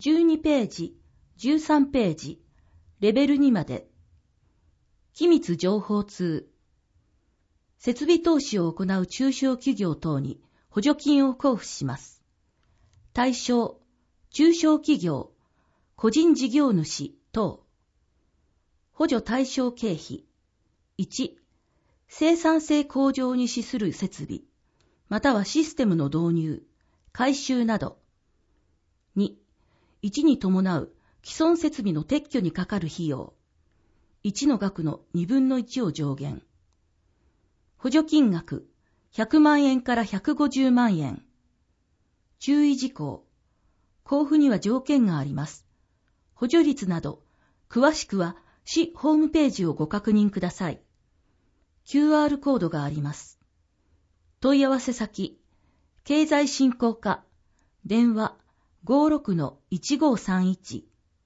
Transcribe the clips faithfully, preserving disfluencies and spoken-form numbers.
じゅうにページ、じゅうさんページ、レベルにまで。機密情報通。設備投資を行う中小企業等に補助金を交付します。対象、中小企業、個人事業主等。補助対象経費。いち、生産性向上に資する設備、またはシステムの導入、改修など。に、いちに伴う既存設備の撤去にかかる費用。いちの額のにぶんのいちを上限。補助金額ひゃくまんえんからひゃくごじゅうまんえん。注意事項。交付には条件があります。補助率など、詳しくは市ホームページをご確認ください。キューアール コードがあります。問い合わせ先、経済振興課、電話 ごろくのいちごさんいち。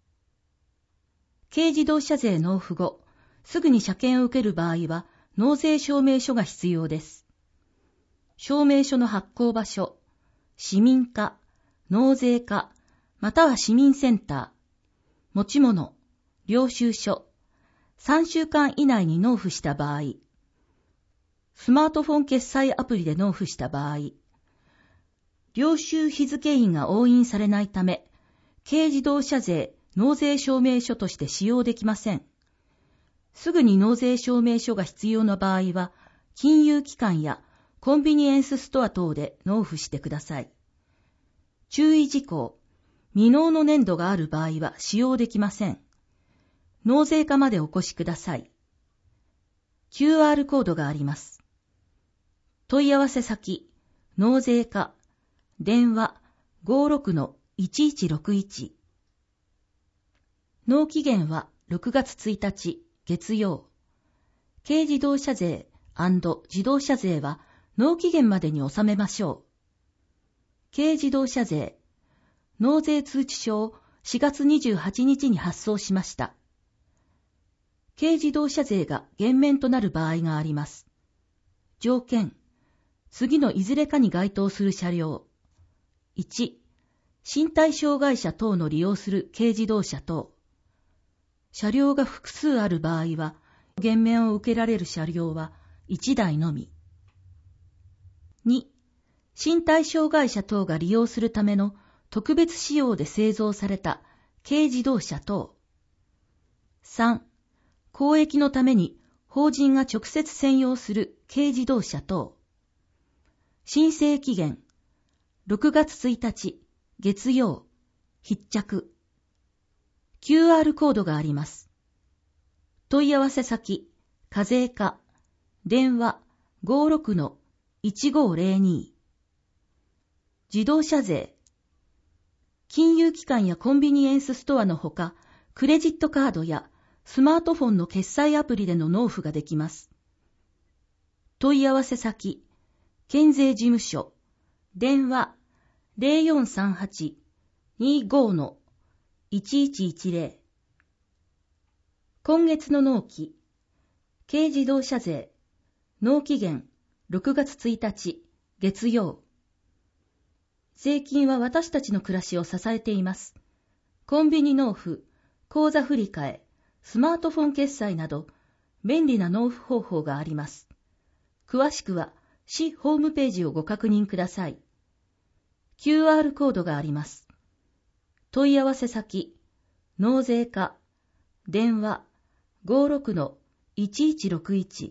軽自動車税納付後、すぐに車検を受ける場合は、納税証明書が必要です。証明書の発行場所、市民課、納税課、または市民センター、持ち物、領収書、さんしゅうかん以内に納付した場合、スマートフォン決済アプリで納付した場合、領収日付印が押印されないため、軽自動車税納税証明書として使用できません。すぐに納税証明書が必要な場合は、金融機関やコンビニエンスストア等で納付してください。注意事項。未納の年度がある場合は使用できません。納税課までお越しください。キューアール コードがあります。問い合わせ先、納税課、電話 ごろくのいちいちろくいち。納期限はろくがつついたち、月曜。軽自動車税&自動車税は納期限までに納めましょう。軽自動車税、納税通知書をしがつにじゅうはちにちに発送しました。軽自動車税が減免となる場合があります。条件、次のいずれかに該当する車両。いち、身体障害者等の利用する軽自動車等。車両が複数ある場合は、減免を受けられる車両はいちだいのみ。に、身体障害者等が利用するための特別仕様で製造された軽自動車等。さん、公益のために法人が直接専用する軽自動車等。申請期限、ろくがつついたち、月曜、必着。キューアール コードがあります。問い合わせ先、課税課、電話 ごろくのいちごぜろに。自動車税。金融機関やコンビニエンスストアのほか、クレジットカードやスマートフォンの決済アプリでの納付ができます。問い合わせ先、県税事務所、電話 ぜろよんさんはち にごのいちいちいちぜろ。今月の納期、軽自動車税、納期限ろくがつついたち、月曜。税金は私たちの暮らしを支えています。コンビニ納付、口座振替、スマートフォン決済など、便利な納付方法があります。詳しくは、市ホームページをご確認ください。キューアール コードがあります。問い合わせ先、納税課、電話 ごろくのいちいちろくいち。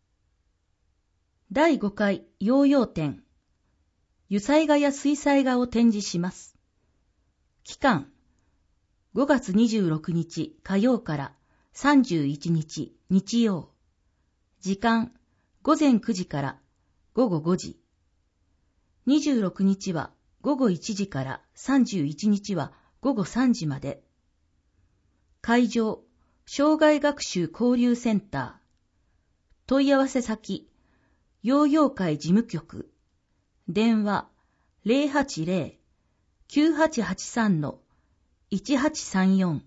だいごかいヨーヨー展、油彩画や水彩画を展示します。期間、ごがつにじゅうろくにち火曜からさんじゅういちにち日曜。時間、ごぜんくじからごごごじ。にじゅうろくにちはごごいちじからさんじゅういちにちはごごさんじまで。会場、障害学習交流センター。問い合わせ先、ヨーヨー会事務局。電話 ぜろはちぜろ きゅうはちはちさん いちはちさんよん。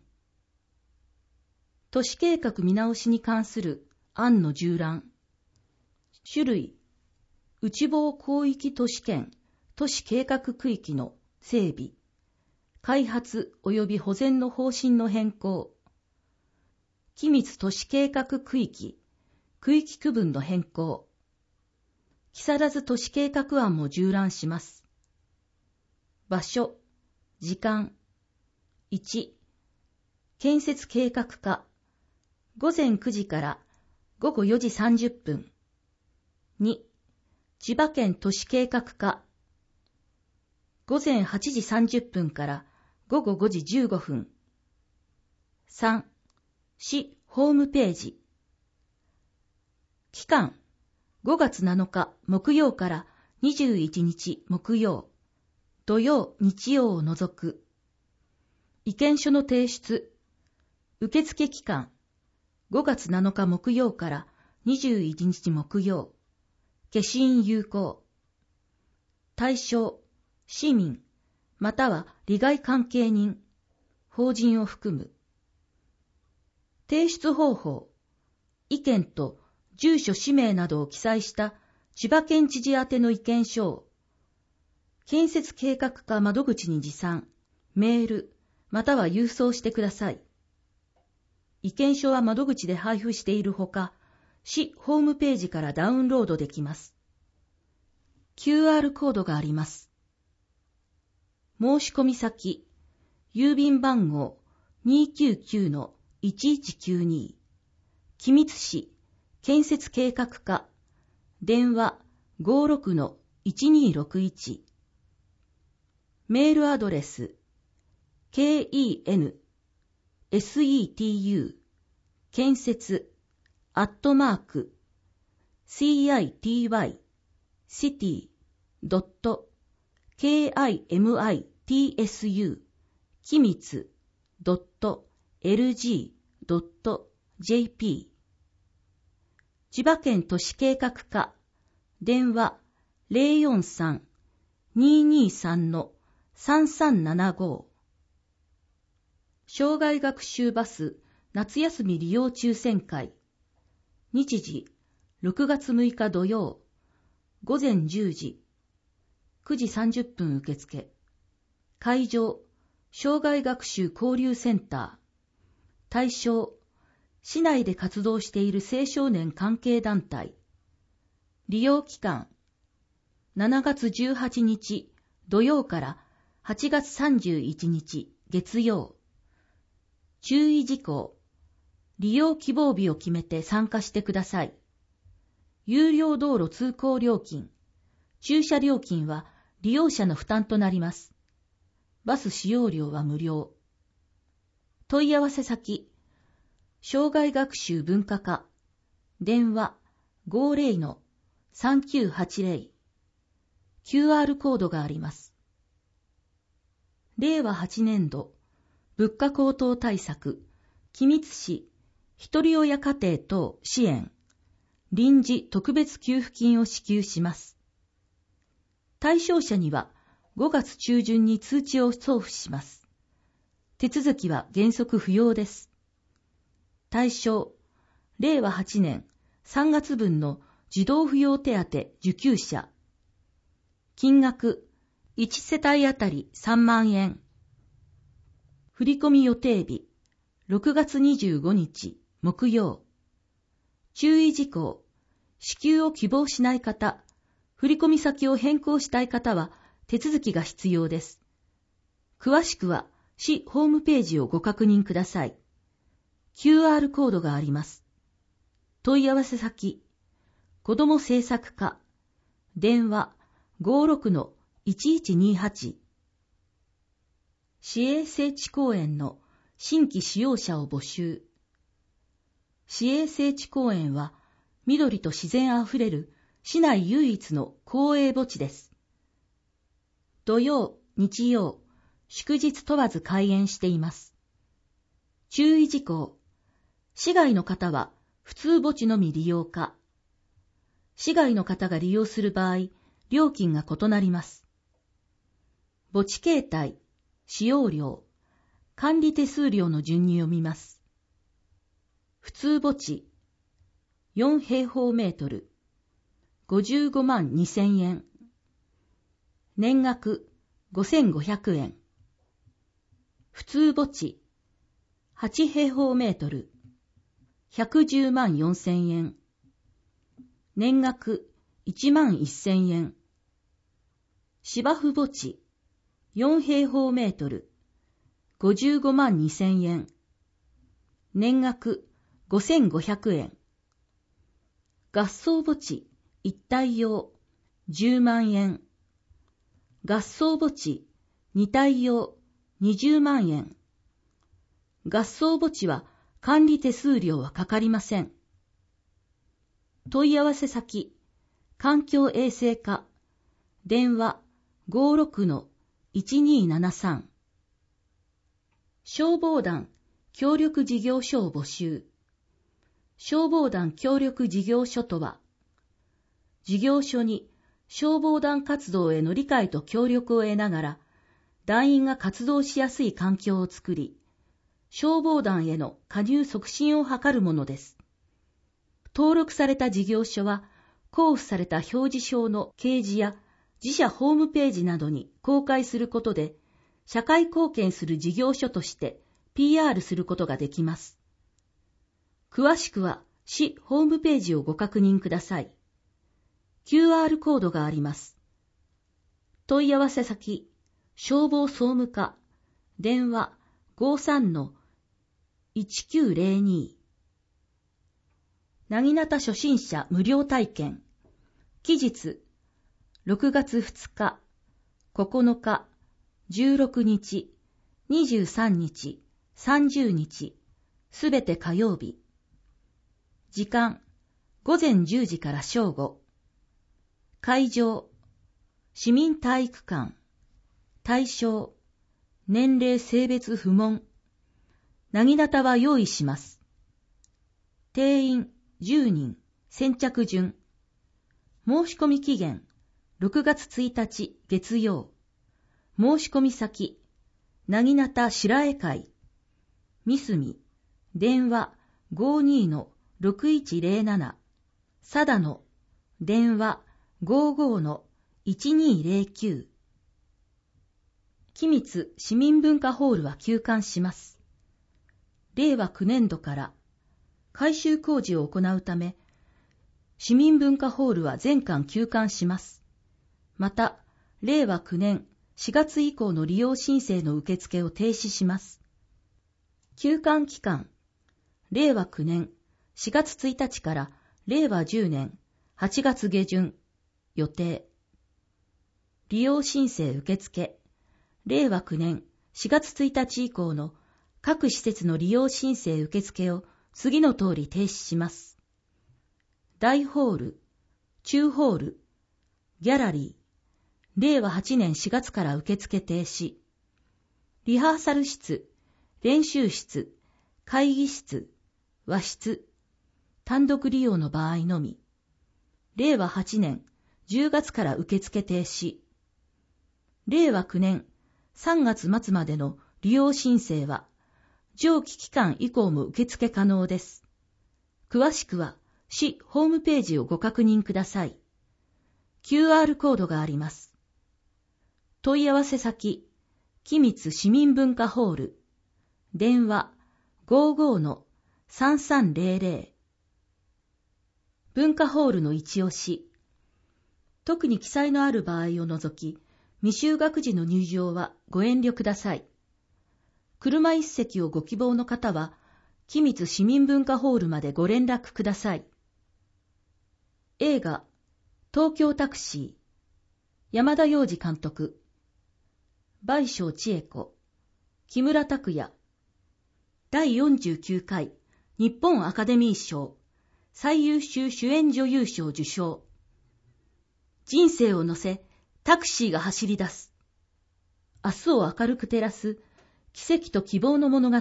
都市計画見直しに関する案の従覧。種類、内房広域都市圏、都市計画区域の整備。 開発及び保全の方針の変更、機密都市計画区域、区域区分の変更、木更津都市計画案も縦覧します。場所、時間。いち、建設計画課、ごぜんくじからごごよじさんじゅっぷん。に、千葉県都市計画課、ごぜんはちじさんじゅっぷんからごごごじじゅうごふん。さん、市ホームページ。期間、ごがつなのか木曜からにじゅういちにち木曜、土曜、日曜を除く。意見書の提出。受付期間、ごがつなのか木曜からにじゅういちにち木曜。消印有効。対象、市民、または利害関係人、法人を含む。提出方法、意見と住所氏名などを記載した千葉県知事宛ての意見書を、建設計画課窓口に持参、メール、または郵送してください。意見書は窓口で配布しているほか、市ホームページからダウンロードできます。キューアール コードがあります。申し込み先、郵便番号 にーきゅうきゅうのいちいちきゅうに、君津市建設計画課、電話 ごろくのいちにーろくいち、メールアドレス ケーイーエヌエスイーティーユー 建設アットマーク シーアイティーワイ シティドット ケーアイエムアイティーエスユー 機密ドット エルジードットジェーピー 千葉県都市計画課、電話 ゼロよんさん にーにーさん さんさんななご。生涯学習バス夏休み利用抽選会。日時ろくがつむいか土曜、ごぜんじゅうじ、くじさんじゅっぷん受付。会場、生涯学習交流センター。対象、市内で活動している青少年関係団体。利用期間、しちがつじゅうはちにち土曜からはちがつさんじゅういちにち月曜。注意事項。利用希望日を決めて参加してください。有料道路通行料金、駐車料金は利用者の負担となります。バス使用料は無料。問い合わせ先、生涯学習文化課、電話 ごぜろのさんきゅうはちぜろ。キューアール コードがあります。れいわはちねんど、物価高騰対策、君津市、ひとり親家庭等支援、臨時特別給付金を支給します。対象者にはごがつちゅうじゅんに通知を送付します。手続きは原則不要です。対象、れいわはちねんさんがつぶんの児童扶養手当受給者。金額、いちせたいあたりさんまんえん。振込予定日、ろくがつにじゅうごにち木曜。注意事項、支給を希望しない方、振込先を変更したい方は手続きが必要です。詳しくは市ホームページをご確認ください。キューアール コードがあります。問い合わせ先、子ども政策課、電話 ごろくのいちいちにはち。市営聖地公園の新規使用者を募集。市営聖地公園は緑と自然あふれる市内唯一の公営墓地です。土曜、日曜、祝日問わず開園しています。注意事項、市外の方は普通墓地のみ利用可。市外の方が利用する場合、料金が異なります。墓地形態、使用料、管理手数料の順に読みます。普通墓地、よんへいほうメートル、ごじゅうごまんにせんえん。年額ごせんごひゃくえん。 普通墓地、はち平方メートル、ひゃくじゅうまんよんせんえん。年額いちまんせんえん。芝生墓地、よん平方メートル、ごじゅうごまんにせんえん。年額ごせんごひゃくえん。合葬墓地、一体用、じゅうまんえん。合葬墓地、二体用、にじゅうまんえん。合葬墓地は管理手数料はかかりません。問い合わせ先、環境衛生課、電話 ごろくのいちにーななさん。消防団協力事業所を募集。消防団協力事業所とは、事業所に消防団活動への理解と協力を得ながら、団員が活動しやすい環境を作り、消防団への加入促進を図るものです。登録された事業所は、交付された表示書の掲示や自社ホームページなどに公開することで、社会貢献する事業所として ピーアール することができます。詳しくは市ホームページをご確認ください。キューアール コードがあります。問い合わせ先、消防総務課、電話 ごさんのいちきゅうぜろに。なぎなた初心者無料体験。期日、ろくがつふつか、ここのか、じゅうろくにち、にじゅうさんにち、さんじゅうにち、すべて火曜日。時間、ごぜんじゅうじから正午。会場、市民体育館。対象、年齢性別不問。なぎなたは用意します。定員じゅうにん、先着順。申し込み期限、ろくがつついたち月曜。申し込み先、なぎなた白江会。三隅、電話 ごにのろくいちぜろなな。佐田の、電話 ごごのいちにぜろきゅう。君津市民文化ホールは休館します。れいわきゅうねんどから改修工事を行うため、市民文化ホールは全館休館します。また、れいわきゅうねんしがつ以降の利用申請の受付を停止します。休館期間、れいわきゅうねんしがつついたちかられいわじゅうねんはちがつげじゅん予定。利用申請受付、れいわきゅうねんしがつついたち以降の各施設の利用申請受付を次の通り停止します。大ホール、中ホール、ギャラリー、れいわはちねんしがつから受付停止。リハーサル室、練習室、会議室、和室、単独利用の場合のみ。れいわはちねんじゅうがつから受付停止。れいわきゅうねんさんがつ末までの利用申請は、上記期間以降も受付可能です。詳しくは、市ホームページをご確認ください。キューアール コードがあります。問い合わせ先、君津市民文化ホール、電話 ごごのさんさんぜろぜろ。文化ホールの一押し。特に記載のある場合を除き、未就学児の入場はご遠慮ください。車一席をご希望の方は、君津市民文化ホールまでご連絡ください。映画、東京タクシー、山田洋次監督、倍賞千恵子、木村拓哉、だいよんじゅうきゅうかい日本アカデミー賞最優秀主演女優賞受賞。人生を乗せ、タクシーが走り出す。明日を明るく照らす奇跡と希望の物語。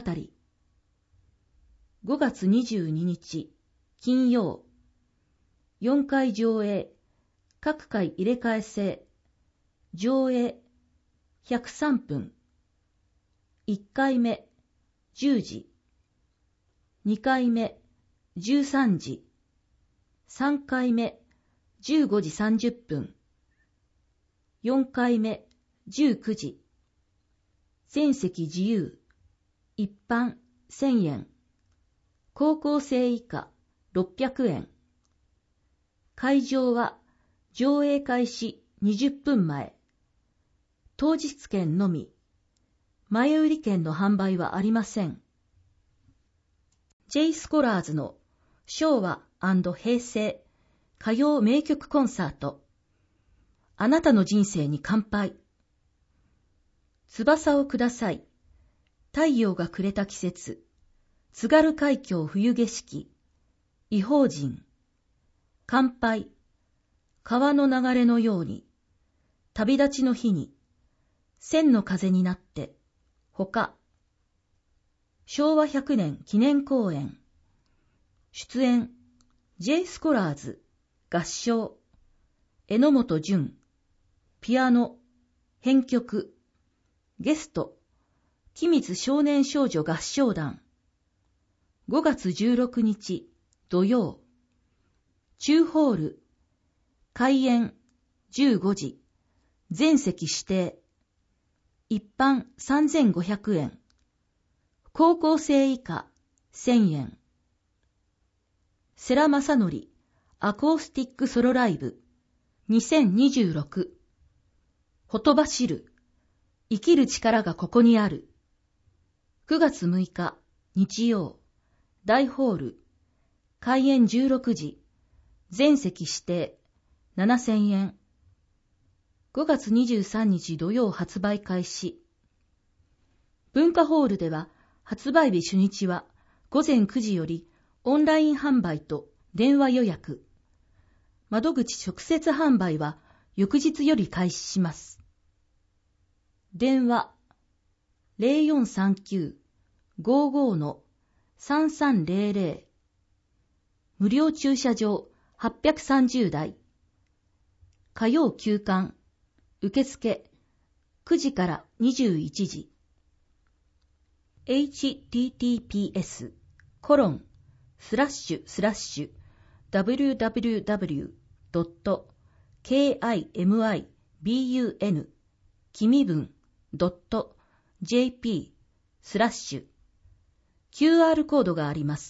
ごがつにじゅうににち、金曜。よんかい上映、各回入れ替え制。上映、ひゃくさんぷん。いっかいめ、じゅうじ。にかいめ、じゅうさんじ。さんかいめ、じゅうごじさんじゅっぷん。よんかいめ、じゅうくじ。全席自由。 一般せんえん。高校生以下ろっぴゃくえん。会場は上映開始にじゅっぷんまえ。当日券のみ。前売り券の販売はありません。J スコラーズの昭和&平成歌謡名曲コンサート。あなたの人生に乾杯。翼をください。太陽が暮れた季節。津軽海峡冬景色。異邦人。乾杯。川の流れのように。旅立ちの日に。千の風になって。他。昭和ひゃくねん記念公演。出演。J スコラーズ。合唱。榎本淳。ピアノ。編曲。ゲスト。君水少年少女合唱団。ごがつじゅうろくにち土曜。中ホール。開演じゅうごじ。全席指定。一般さんぜんごひゃくえん。高校生以下せんえん。世良正則アコースティックソロライブにせんにじゅうろく。ほとばしる。生きる力がここにある。くがつむいか日曜。大ホール。開演じゅうろくじ。全席指定ななせんえん。ごがつにじゅうさんにち土曜発売開始。文化ホールでは発売日初日はごぜんくじよりオンライン販売と電話予約。窓口直接販売は翌日より開始します。電話 ゼロよんさんきゅう ごーごー のさんさんゼロゼロ。無料駐車場はっぴゃくさんじゅうだい。火曜休館。受付くじからにじゅういちじ。エイチティーティーピーエス コロンスラッシュスラッシュ ダブリューダブリューダブリュー ドット キミブン 君分 ドット ジェーピー スラッシュ キューアール コードがあります。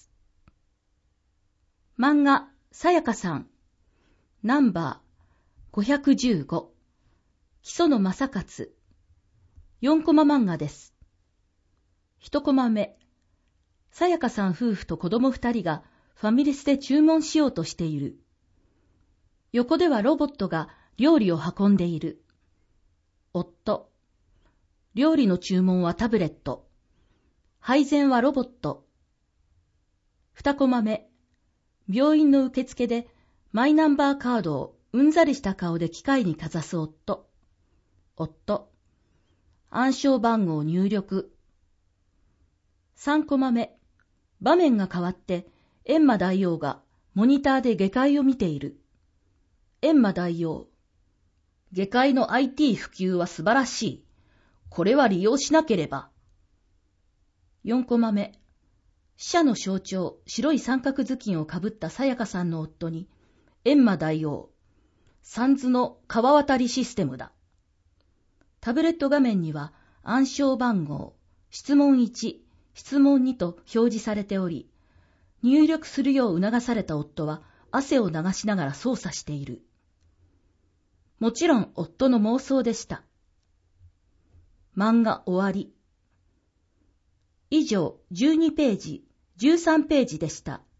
漫画さやかさんナンバーごひゃくじゅうご。木曽の正勝。よんコマ漫画です。いちコマ目。さやかさん夫婦と子供二人がファミレスで注文しようとしている。横ではロボットが料理を運んでいる。夫。料理の注文はタブレット。配膳はロボット。にコマ目。病院の受付でマイナンバーカードをうんざりした顔で機械にかざす夫。夫。暗証番号入力。さんコマ目。場面が変わって閻魔大王がモニターで外科医を見ている。閻魔大王。外科医の アイティー 普及は素晴らしい。これは利用しなければ。よんコマ目。死者の象徴、白い三角頭巾をかぶったさやかさんの夫に、閻魔大王。三途の川渡りシステムだ。タブレット画面には暗証番号、質問いち、質問にと表示されており、入力するよう促された夫は汗を流しながら操作している。もちろん夫の妄想でした。漫画終わり。以上じゅうにページ、じゅうさんページでした。